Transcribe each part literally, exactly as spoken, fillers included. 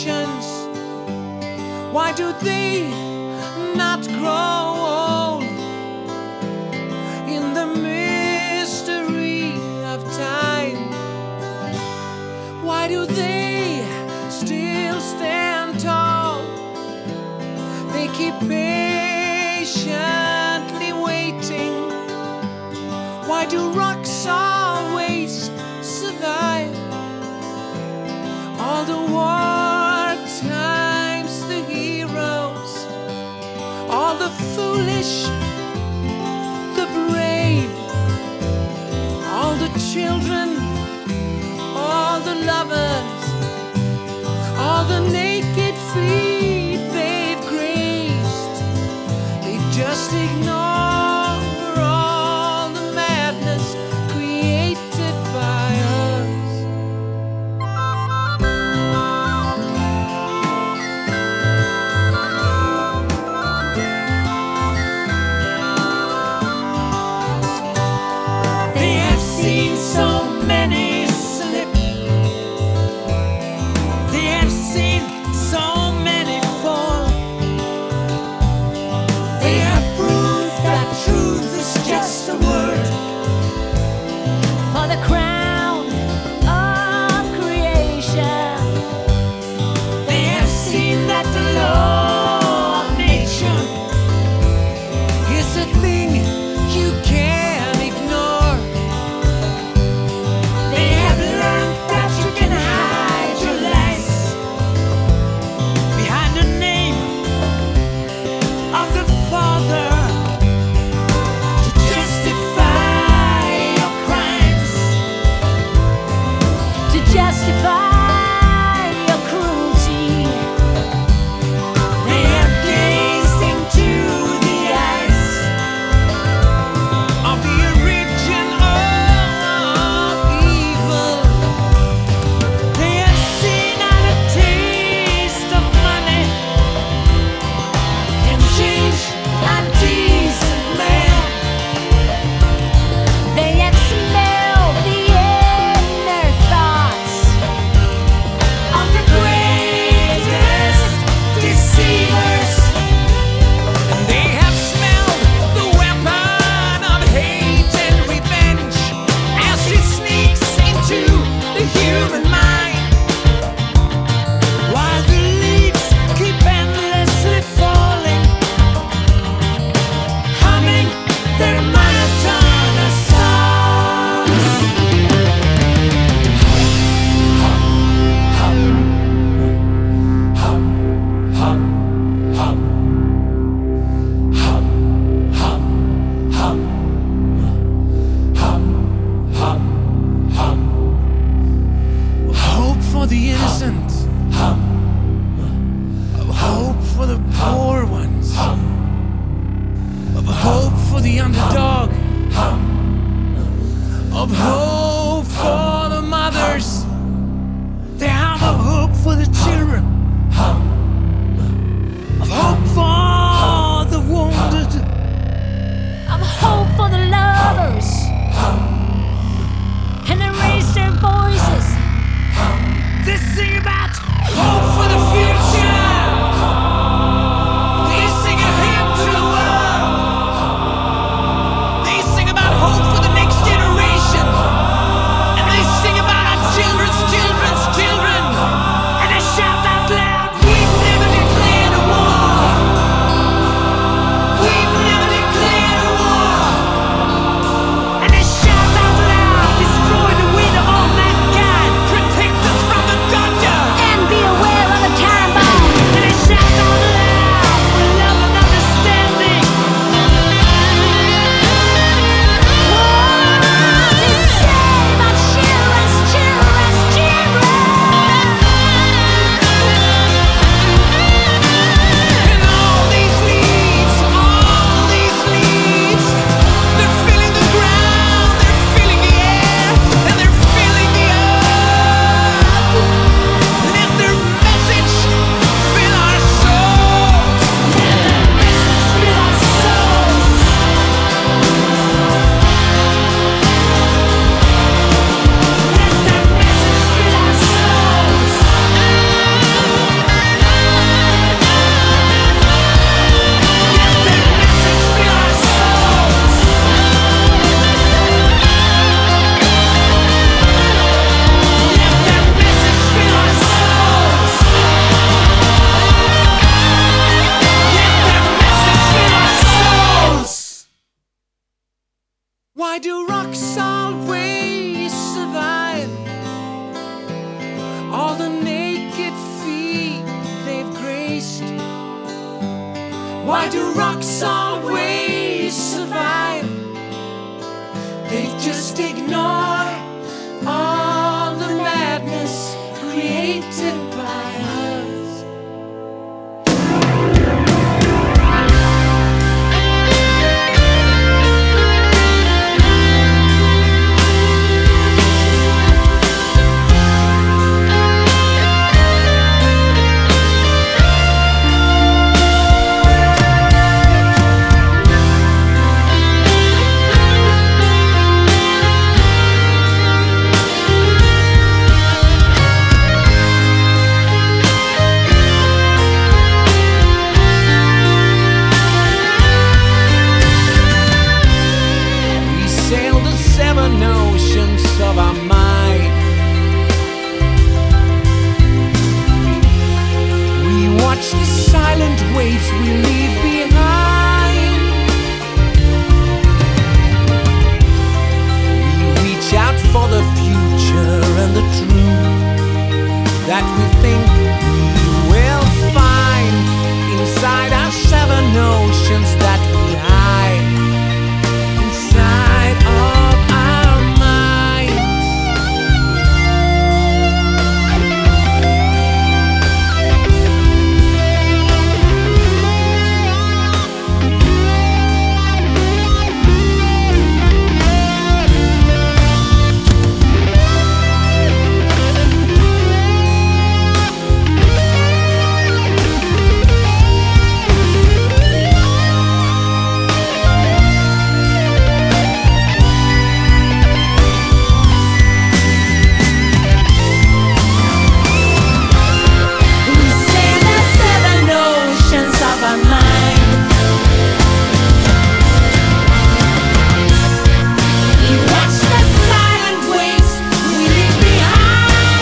nations, why do they not grow old in the mystery of time? Why do they still stand tall? They keep patiently waiting. Why do rocks always survive all the war times, the heroes, all the foolish, the brave, all the children, all the lovers, all the naked feet they've graced? They just ignore all the madness created by us. They have seen so many slip. They have seen Why do rocks always survive? They just ignore all the madness created by us. Seven oceans of our mind. We watch the silent waves we leave behind. We reach out for the future and the truth that we think we will find inside our seven oceans that we hide inside of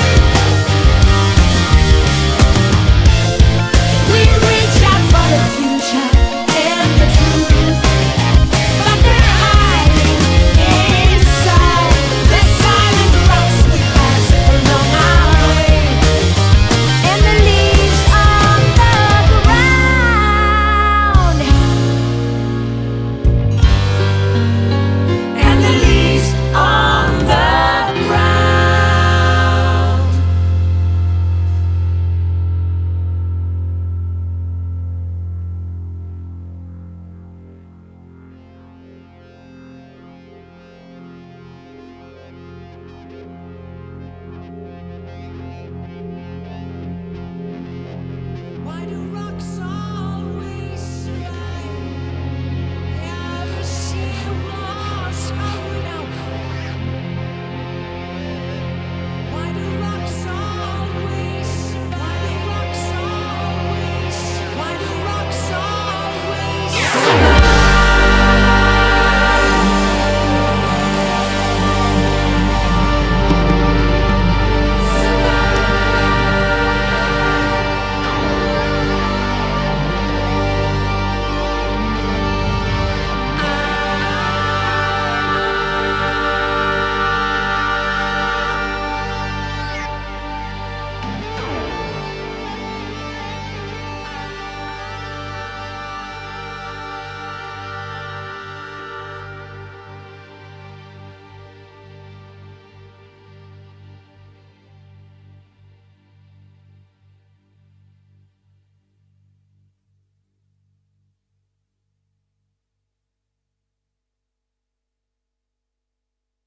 the future.